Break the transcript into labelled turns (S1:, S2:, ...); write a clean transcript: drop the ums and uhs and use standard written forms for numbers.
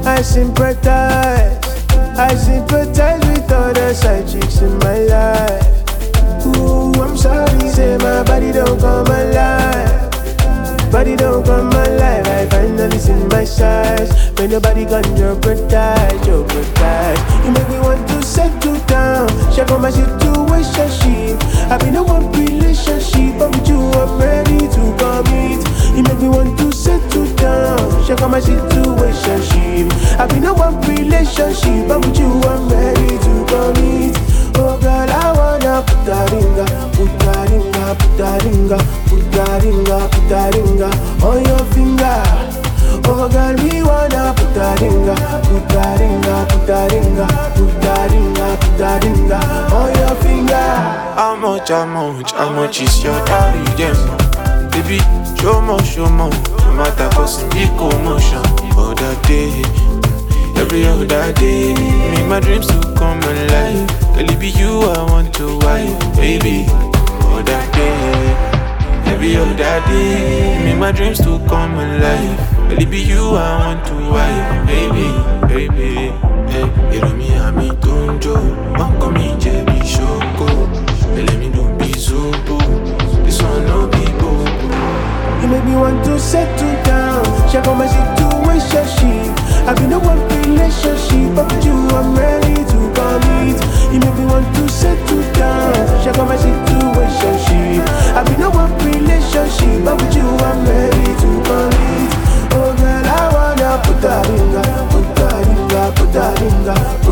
S1: I sympathize. I sympathize with all the side chicks in my life. Ooh, I'm sorry, say my body don't come alive. Body don't come alive. I finally see my size. When nobody can jeopardize. You make me want to settle down. Check on my situationship. I've been in one relationship, but with you I'm ready to commit. You make me want to settle down. Check on my situationship. I've been in one relationship, but with you I'm ready to commit. Oh girl, I wanna put that ringa, put that ringa, put that ringa, put that ringa, put that ringa on your finger. Oh girl, we wanna put that ringa, put that ringa, put that ringa, put that ringa, put that ringa on your finger.
S2: How much is your daddy, them? Baby, show more, no matter what's in the commotion. Other day, every other day, make my dreams to come alive. Girl, it be you I want to wife, baby. Other day, every other day, make my dreams to come alive. Girl, it be you I want to wife, baby. Hey, me and me don't joke. Uncle me Jebby Shoko. Let me don't be zobo. This one no be bobo.
S1: You make me want to settle down. Check on my situationship. I've been in one relationship, but with you I'm ready to commit. You make me want to settle down. Check on my situationship. I've been in one relationship, but with you I'm ready to commit. Oh girl, I wanna put that ringa, put that ringa, put that ringa.